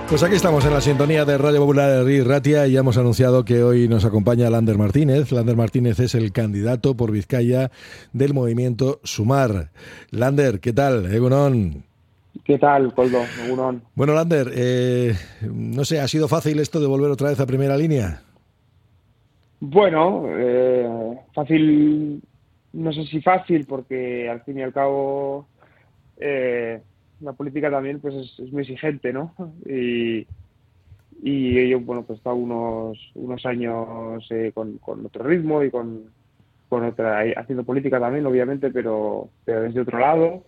Pues aquí estamos en la sintonía de Radio Popular de Ratia y ya hemos anunciado que hoy nos acompaña Lander Martínez. Lander Martínez es el candidato por Vizcaya del movimiento Sumar. Lander, ¿qué tal? Egunon. ¿Qué tal, Koldo? Egunon. Bueno, Lander, no sé, ¿ha sido fácil esto de volver otra vez a primera línea? Bueno, fácil, no sé si fácil, porque al fin y al cabo la política también pues es muy exigente, ¿no? Y yo, bueno, pues he estado unos años con otro ritmo y con otra, haciendo política también, obviamente, pero desde otro lado.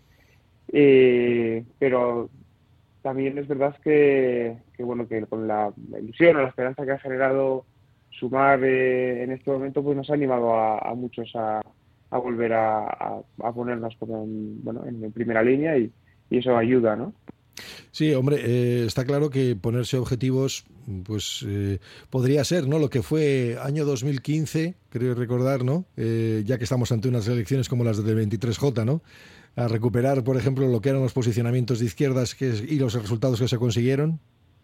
Pero también es verdad que bueno, que con la ilusión o la esperanza que ha generado Sumar en este momento, pues nos ha animado a muchos a volver a ponernos como en primera línea y eso ayuda, ¿no? Sí, hombre, está claro que ponerse objetivos, pues podría ser, ¿no? Lo que fue año 2015, creo recordar, ¿no? Ya que estamos ante unas elecciones como las del 23J, ¿no? A recuperar, por ejemplo, lo que eran los posicionamientos de izquierdas y los resultados que se consiguieron.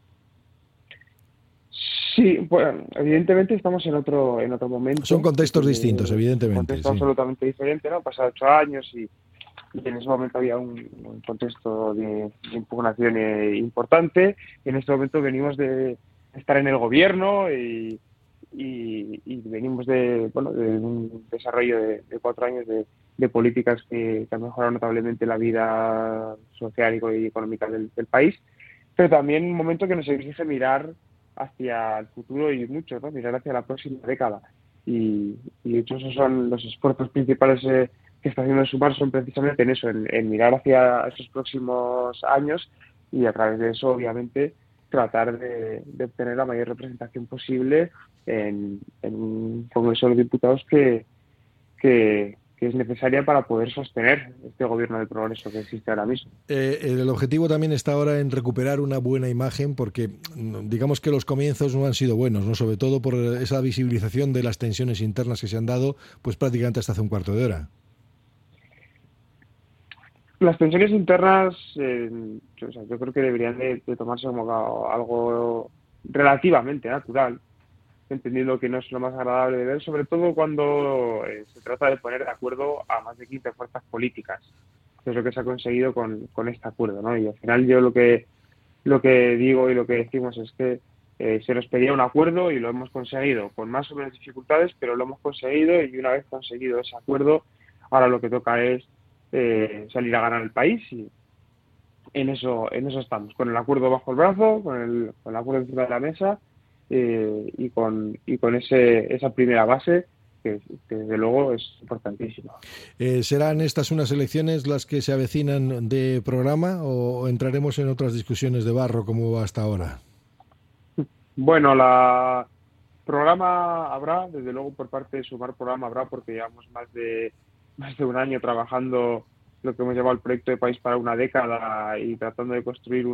Sí, bueno, evidentemente estamos en otro Son momento, contextos distintos, un evidentemente, contexto sí. absolutamente diferente, ¿no? Han pasado 8 años y en ese momento había un contexto de impugnación importante. En este momento venimos de estar en el gobierno y venimos de un desarrollo de 4 años de políticas que han mejorado notablemente la vida social y económica del país, pero también un momento que nos exige mirar hacia el futuro y mucho, ¿no? Mirar hacia la próxima década. Y de hecho esos son los esfuerzos principales que está haciendo Sumar, son precisamente en eso, en mirar hacia esos próximos años y a través de eso, obviamente, tratar de obtener la mayor representación posible en un Congreso de Diputados que es necesaria para poder sostener este gobierno de progreso que existe ahora mismo. El objetivo también está ahora en recuperar una buena imagen porque digamos que los comienzos no han sido buenos, ¿no? Sobre todo por esa visibilización de las tensiones internas que se han dado pues prácticamente hasta hace un cuarto de hora. Las tensiones internas, yo creo que deberían de tomarse como algo relativamente natural, entendiendo que no es lo más agradable de ver, sobre todo cuando se trata de poner de acuerdo a más de 15 fuerzas políticas, que es lo que se ha conseguido con este acuerdo, ¿no? Y al final yo lo que digo y lo que decimos es que se nos pedía un acuerdo y lo hemos conseguido, con más o menos dificultades, pero lo hemos conseguido y una vez conseguido ese acuerdo, ahora lo que toca es salir a ganar el país y en eso estamos, con el acuerdo bajo el brazo, con el acuerdo encima de la mesa y con esa primera base que desde luego es importantísima. ¿Serán estas unas elecciones las que se avecinan de programa o entraremos en otras discusiones de barro como hasta ahora? Bueno, la programa habrá, desde luego por parte de Sumar programa habrá, porque llevamos más de un año trabajando lo que hemos llamado el proyecto de país para una década y tratando de construir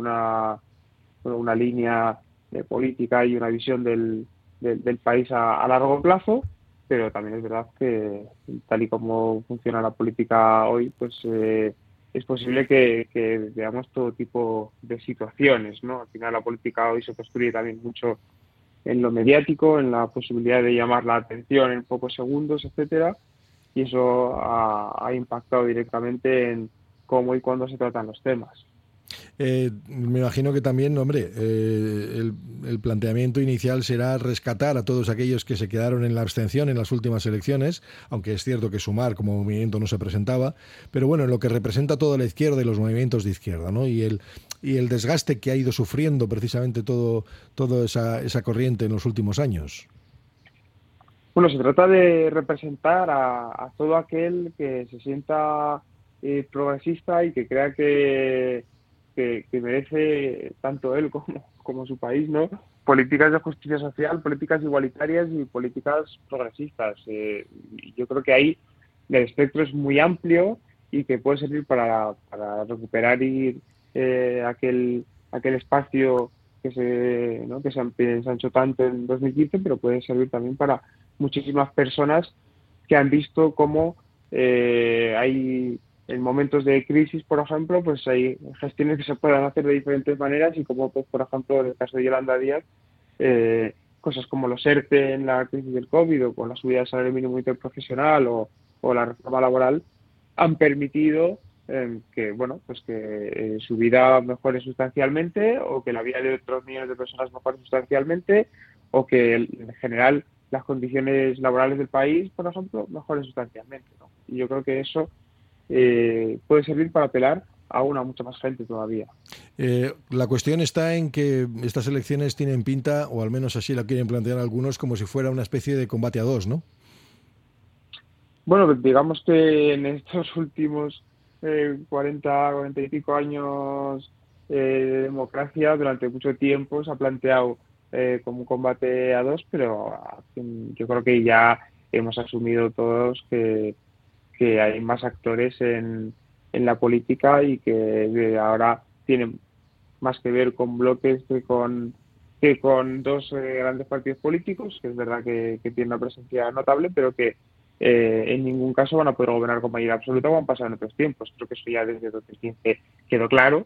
una línea de política y una visión del país a largo plazo, pero también es verdad que tal y como funciona la política hoy, pues es posible que veamos todo tipo de situaciones, ¿no? Al final la política hoy se construye también mucho en lo mediático, en la posibilidad de llamar la atención en pocos segundos, etcétera, y eso ha impactado directamente en cómo y cuándo se tratan los temas. Me imagino que también, hombre, el planteamiento inicial será rescatar a todos aquellos que se quedaron en la abstención en las últimas elecciones, aunque es cierto que Sumar como movimiento no se presentaba, pero bueno, en lo que representa toda la izquierda y los movimientos de izquierda, ¿no? Y el desgaste que ha ido sufriendo precisamente toda esa corriente en los últimos años. Bueno, se trata de representar a todo aquel que se sienta progresista y que crea que merece tanto él como su país, ¿no? Políticas de justicia social, políticas igualitarias y políticas progresistas. Y yo creo que ahí el espectro es muy amplio y que puede servir para recuperar aquel espacio ¿no? que se ensanchó tanto en 2015, pero puede servir también para muchísimas personas que han visto cómo hay en momentos de crisis, por ejemplo, pues hay gestiones que se puedan hacer de diferentes maneras y como, pues, por ejemplo, en el caso de Yolanda Díaz, cosas como los ERTE en la crisis del COVID o con la subida del salario mínimo interprofesional o la reforma laboral han permitido que, bueno, pues que su vida mejore sustancialmente o que la vida de otros millones de personas mejore sustancialmente o que en general las condiciones laborales del país, por ejemplo, mejoren sustancialmente, ¿no? Y yo creo que eso puede servir para apelar aún a mucha más gente todavía. La cuestión está en que estas elecciones tienen pinta, o al menos así la quieren plantear algunos, como si fuera una especie de combate a dos, ¿no? Bueno, digamos que en estos últimos 40 y pico años de democracia, durante mucho tiempo se ha planteado como un combate a dos, pero yo creo que ya hemos asumido todos que hay más actores en la política y que ahora tienen más que ver con bloques que con dos grandes partidos políticos, que es verdad que tienen una presencia notable, pero que en ningún caso van a poder gobernar con mayoría absoluta como han pasado en otros tiempos. Creo que eso ya desde 2015 quedó claro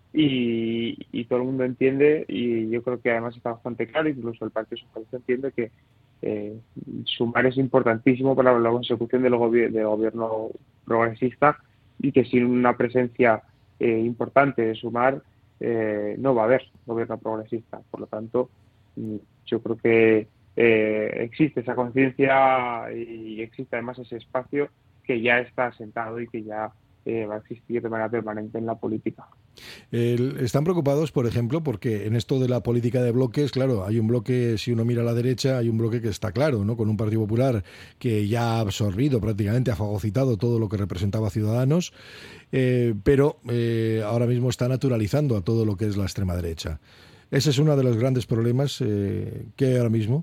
y todo el mundo entiende, y yo creo que además está bastante claro, incluso el Partido Socialista entiende que Sumar es importantísimo para la consecución del gobierno progresista y que sin una presencia importante de Sumar no va a haber gobierno progresista. Por lo tanto, yo creo que existe esa conciencia y existe además ese espacio que ya está asentado y que ya va a existir de manera permanente en la política. Están preocupados, por ejemplo, porque en esto de la política de bloques, claro, hay un bloque, si uno mira a la derecha, hay un bloque que está claro, ¿no? Con un Partido Popular que ya ha absorbido prácticamente, ha fagocitado todo lo que representaba Ciudadanos, pero ahora mismo está naturalizando a todo lo que es la extrema derecha. Ese es uno de los grandes problemas que hay ahora mismo.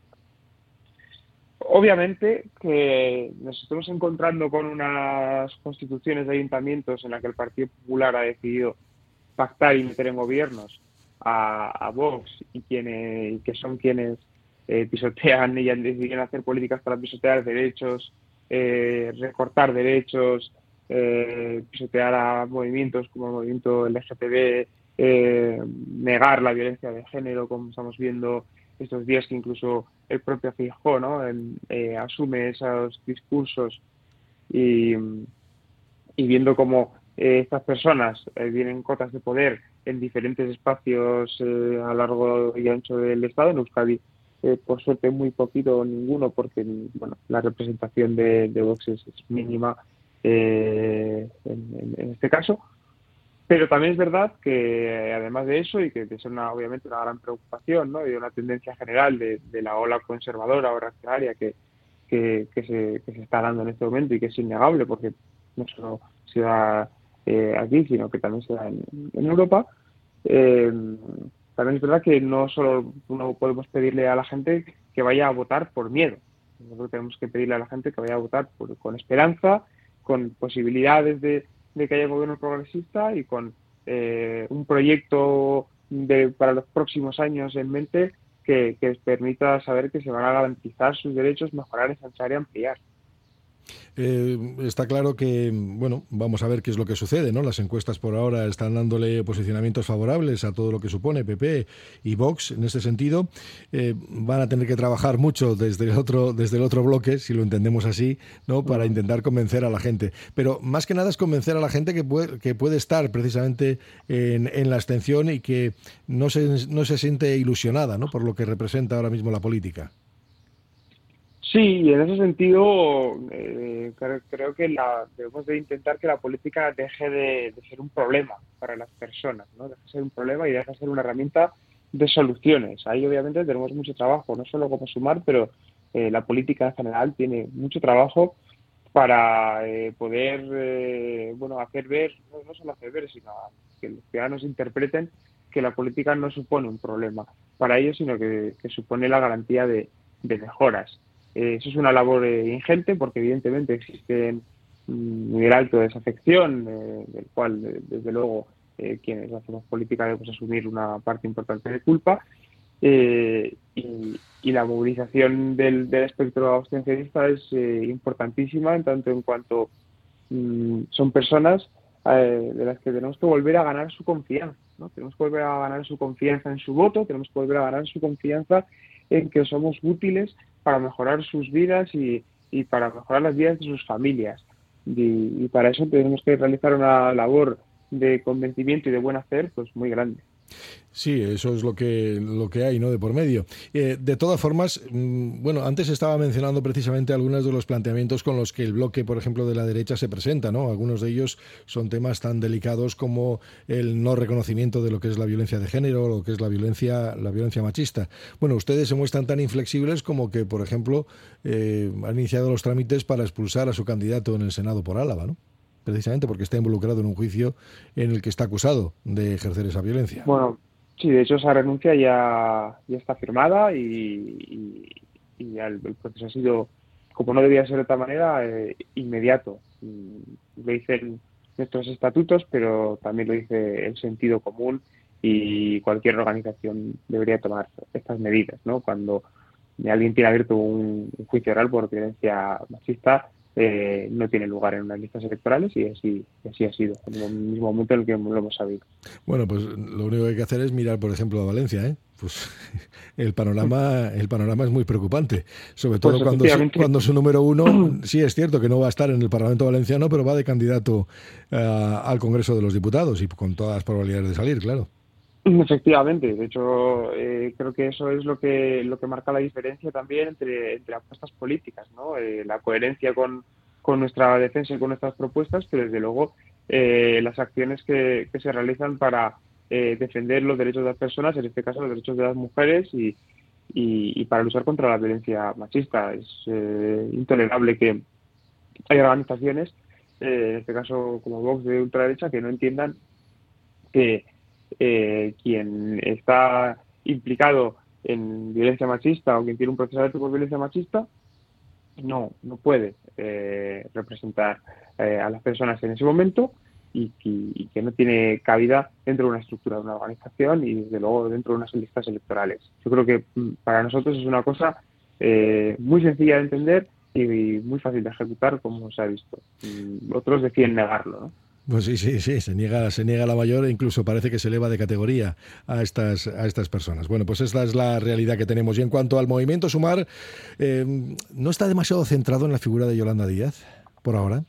Obviamente que nos estamos encontrando con unas constituciones de ayuntamientos en las que el Partido Popular ha decidido pactar y meter en gobiernos a Vox y que son quienes pisotean y han decidido hacer políticas para pisotear derechos, recortar derechos, pisotear a movimientos como el movimiento LGTB, negar la violencia de género, como estamos viendo estos días, que incluso el propio Feijóo, ¿no? Asume esos discursos y viendo cómo estas personas tienen cotas de poder en diferentes espacios a lo largo y ancho del Estado. En Euskadi, por suerte, muy poquito o ninguno, porque bueno, la representación de Vox es mínima en este caso. Pero también es verdad que, además de eso, y que es obviamente una gran preocupación, ¿no? Y una tendencia general de la ola conservadora o reaccionaria que se está dando en este momento y que es innegable, porque no solo se da aquí, sino que también se da en Europa, también es verdad que no solo podemos pedirle a la gente que vaya a votar por miedo. Nosotros tenemos que pedirle a la gente que vaya a votar con esperanza, con posibilidades de que haya gobierno progresista y con un proyecto para los próximos años en mente que les permita saber que se van a garantizar sus derechos, mejorar, ensanchar y ampliar. Está claro que, bueno, vamos a ver qué es lo que sucede, ¿no? Las encuestas por ahora están dándole posicionamientos favorables a todo lo que supone PP y Vox en este sentido. Van a tener que trabajar mucho desde el otro bloque, si lo entendemos así, ¿no? Para intentar convencer a la gente. Pero más que nada es convencer a la gente que puede estar precisamente en la abstención y que no se siente ilusionada, ¿no? Por lo que representa ahora mismo la política. Sí, y en ese sentido creo que debemos de intentar que la política deje de ser un problema para las personas, ¿no? Deje de ser un problema y deje de ser una herramienta de soluciones. Ahí obviamente tenemos mucho trabajo, no solo como Sumar, pero la política en general tiene mucho trabajo para poder bueno, hacer ver, no solo hacer ver, sino que los ciudadanos interpreten que la política no supone un problema para ellos, sino que supone la garantía de mejoras. Eso es una labor ingente, porque evidentemente existe un nivel alto de desafección, del cual desde luego quienes hacemos política debemos asumir una parte importante de culpa, y la movilización del espectro abstencionista es importantísima, en tanto en cuanto son personas de las que tenemos que volver a ganar su confianza, ¿no? Tenemos que volver a ganar su confianza en su voto, tenemos que volver a ganar su confianza en que somos útiles para mejorar sus vidas y para mejorar las vidas de sus familias. Y para eso tenemos que realizar una labor de convencimiento y de buen hacer pues muy grande. Sí, eso es lo que hay, ¿no?, de por medio. De todas formas, bueno, antes estaba mencionando precisamente algunos de los planteamientos con los que el bloque, por ejemplo, de la derecha se presenta, ¿no? Algunos de ellos son temas tan delicados como el no reconocimiento de lo que es la violencia de género, lo que es la violencia machista. Bueno, ustedes se muestran tan inflexibles como que, por ejemplo, han iniciado los trámites para expulsar a su candidato en el Senado por Álava, ¿no? Precisamente porque está involucrado en un juicio en el que está acusado de ejercer esa violencia. Bueno, sí, de hecho esa renuncia ya está firmada y ya el proceso ha sido, como no debía ser de otra manera, inmediato. Lo dicen nuestros estatutos, pero también lo dice el sentido común y cualquier organización debería tomar estas medidas, ¿no? Cuando alguien tiene abierto un juicio oral por violencia machista, no tiene lugar en unas listas electorales y así ha sido, en el mismo momento en el que lo hemos sabido. Bueno, pues lo único que hay que hacer es mirar, por ejemplo, a Valencia, ¿eh? Pues el panorama es muy preocupante, sobre todo pues cuando su número uno, sí es cierto que no va a estar en el Parlamento valenciano, pero va de candidato al Congreso de los Diputados y con todas las probabilidades de salir, claro. Efectivamente, de hecho creo que eso es lo que marca la diferencia también entre apuestas políticas, ¿no? La coherencia con nuestra defensa y con nuestras propuestas, pero desde luego las acciones que se realizan para defender los derechos de las personas, en este caso los derechos de las mujeres y para luchar contra la violencia machista. Es intolerable que haya organizaciones, en este caso como Vox de ultraderecha, que no entiendan que quien está implicado en violencia machista o quien tiene un procesamiento por violencia machista no puede representar a las personas en ese momento y que no tiene cabida dentro de una estructura de una organización y desde luego dentro de unas listas electorales. Yo creo que para nosotros es una cosa muy sencilla de entender y muy fácil de ejecutar, como se ha visto. Otros deciden negarlo, ¿no? Pues sí, se niega la mayor e incluso parece que se eleva de categoría a estas personas. Bueno, pues esta es la realidad que tenemos. Y en cuanto al movimiento Sumar, ¿no está demasiado centrado en la figura de Yolanda Díaz por ahora?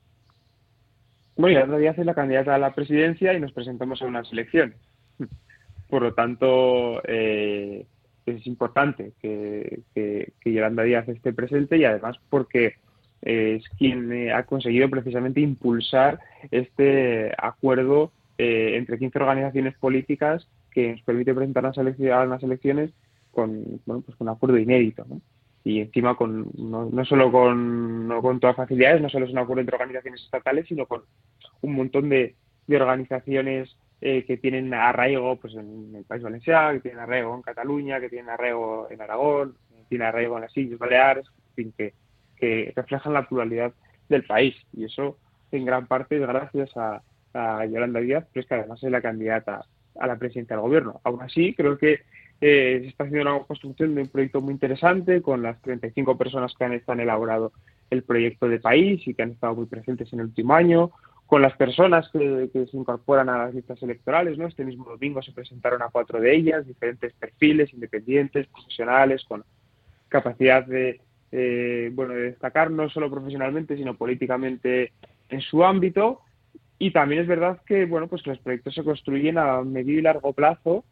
Bueno, Yolanda Díaz es la candidata a la presidencia y nos presentamos a unas elecciones. Por lo tanto, es importante que Yolanda Díaz esté presente y además porque es quien ha conseguido precisamente impulsar este acuerdo entre 15 organizaciones políticas que nos permite presentar a unas elecciones con un acuerdo inédito, ¿no? Y encima no solo con todas facilidades, no solo es un acuerdo entre organizaciones estatales, sino con un montón de organizaciones que tienen arraigo pues en el País Valenciano, que tienen arraigo en Cataluña, que tienen arraigo en Aragón, que tienen arraigo en las Islas Baleares, en fin, que reflejan la pluralidad del país. Y eso, en gran parte, es gracias a Yolanda Díaz, pero es que además es la candidata a la presidencia del gobierno. Aún así, creo que se está haciendo una construcción de un proyecto muy interesante con las 35 personas que han elaborado el proyecto de país y que han estado muy presentes en el último año, con las personas que se incorporan a las listas electorales, ¿no? Este mismo domingo se presentaron a 4 de ellas, diferentes perfiles, independientes, profesionales, con capacidad de destacar no solo profesionalmente, sino políticamente en su ámbito. Y también es verdad que, pues que los proyectos se construyen a medio y largo plazo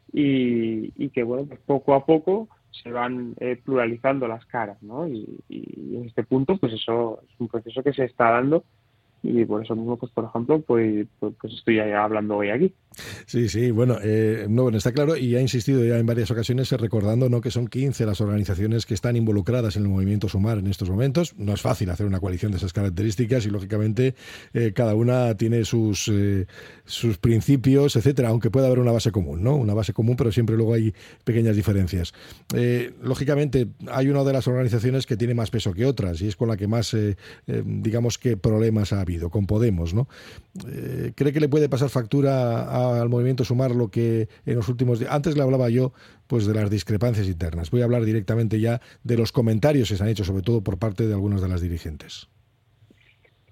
y que, pues poco a poco se van pluralizando las caras, ¿no? Y en este punto, pues eso es un proceso que se está dando y por eso mismo, pues por ejemplo, pues estoy hablando hoy aquí. Sí, bueno, está claro y ha insistido ya en varias ocasiones recordando, ¿no?, que son 15 las organizaciones que están involucradas en el movimiento Sumar en estos momentos. No es fácil hacer una coalición de esas características y lógicamente cada una tiene sus principios, etcétera, aunque pueda haber una base común, ¿no? Una base común, pero siempre luego hay pequeñas diferencias. Lógicamente hay una de las organizaciones que tiene más peso que otras y es con la que más, digamos que problemas ha habido, con Podemos, ¿no? ¿Cree que le puede pasar factura al movimiento Sumar lo que en los últimos días? Antes le hablaba yo pues de las discrepancias internas. Voy a hablar directamente ya de los comentarios que se han hecho, sobre todo por parte de algunos de las dirigentes.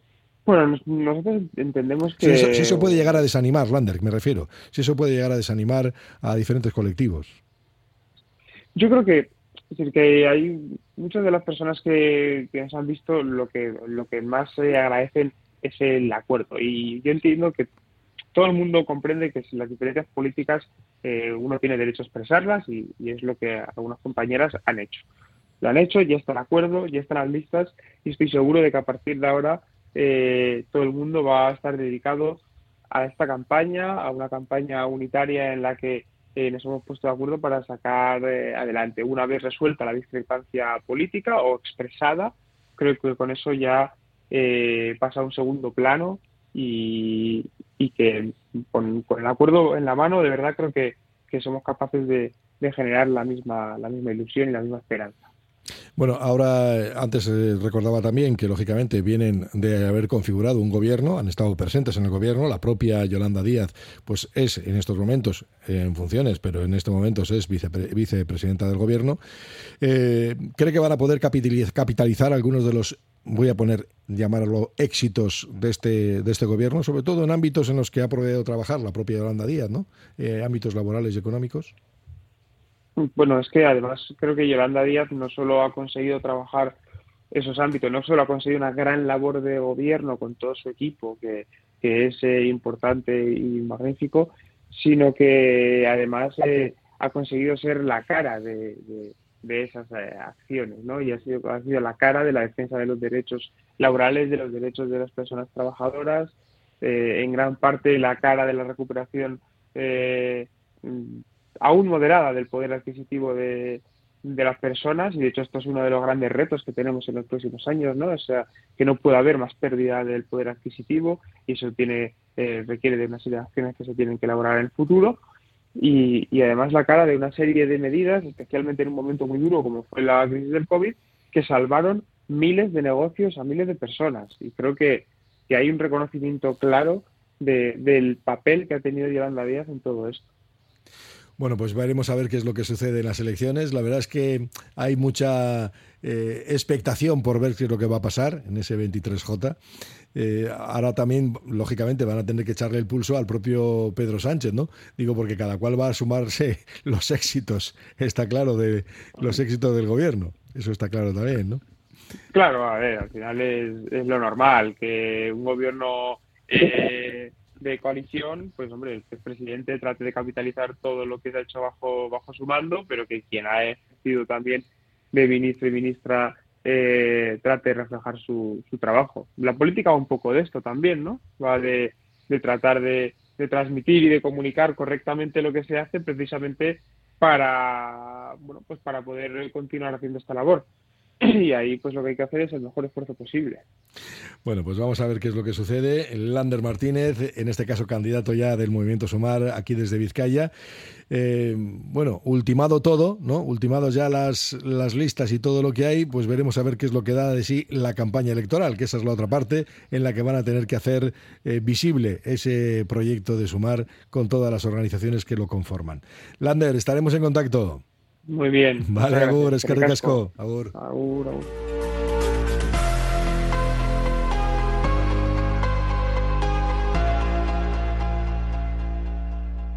Bueno, nosotros entendemos Si que eso puede llegar a desanimar, Lander, me refiero, si eso puede llegar a desanimar a diferentes colectivos. yo creo que, es decir, que hay muchas de las personas que nos han visto lo que más agradecen es el acuerdo. Y yo entiendo que todo el mundo comprende que si las diferencias políticas uno tiene derecho a expresarlas y es lo que algunas compañeras han hecho. Lo han hecho, ya está el acuerdo, ya están las listas y estoy seguro de que a partir de ahora todo el mundo va a estar dedicado a esta campaña, a una campaña unitaria en la que nos hemos puesto de acuerdo para sacar adelante. Una vez resuelta la discrepancia política o expresada, creo que con eso ya pasa a un segundo plano y que con el acuerdo en la mano, de verdad creo que somos capaces de generar la misma ilusión y la misma esperanza. Bueno, ahora, antes recordaba también que, lógicamente, vienen de haber configurado un gobierno, han estado presentes en el gobierno, la propia Yolanda Díaz, pues es en estos momentos en funciones, pero en estos momentos es vicepresidenta del gobierno. ¿Cree que van a poder capitalizar algunos de los, voy a llamarlo éxitos de este gobierno, sobre todo en ámbitos en los que ha podido trabajar la propia Yolanda Díaz, ¿no? Ámbitos laborales y económicos? Bueno, es que además creo que Yolanda Díaz no solo ha conseguido trabajar esos ámbitos, no solo ha conseguido una gran labor de gobierno con todo su equipo, que es importante y magnífico, sino que además ha conseguido ser la cara de esas acciones, ¿no? Y ha sido la cara de la defensa de los derechos laborales, de los derechos de las personas trabajadoras, en gran parte la cara de la recuperación aún moderada del poder adquisitivo de las personas, y de hecho esto es uno de los grandes retos que tenemos en los próximos años, ¿no? O sea, que no pueda haber más pérdida del poder adquisitivo y eso requiere de una serie de acciones que se tienen que elaborar en el futuro y además la cara de una serie de medidas, especialmente en un momento muy duro como fue la crisis del COVID, que salvaron miles de negocios a miles de personas y creo que hay un reconocimiento claro del papel que ha tenido Yolanda Díaz en todo esto. Bueno, pues veremos a ver qué es lo que sucede en las elecciones. La verdad es que hay mucha expectación por ver qué es lo que va a pasar en ese 23J. Ahora también, lógicamente, van a tener que echarle el pulso al propio Pedro Sánchez, ¿no? Digo, porque cada cual va a sumarse los éxitos, está claro, de los éxitos del gobierno. Eso está claro también, ¿no? Claro, a ver, al final es lo normal, que un gobierno de coalición, pues hombre, el presidente trate de capitalizar todo lo que se ha hecho bajo su mando, pero que quien ha ejercido también de ministro y ministra trate de reflejar su trabajo. La política va un poco de esto también, ¿no? Va de tratar de transmitir y de comunicar correctamente lo que se hace precisamente para poder continuar haciendo esta labor. Y ahí pues lo que hay que hacer es el mejor esfuerzo posible. Bueno, pues vamos a ver qué es lo que sucede. Lander Martínez, en este caso candidato ya del Movimiento Sumar, aquí desde Vizcaya. Bueno, ultimado todo, ¿no? Ultimados ya las listas y todo lo que hay, pues veremos a ver qué es lo que da de sí la campaña electoral, que esa es la otra parte en la que van a tener que hacer visible ese proyecto de Sumar con todas las organizaciones que lo conforman. Lander, estaremos en contacto. Muy bien. Vale, agur, eskerrik asko. Agur. Agur, agur.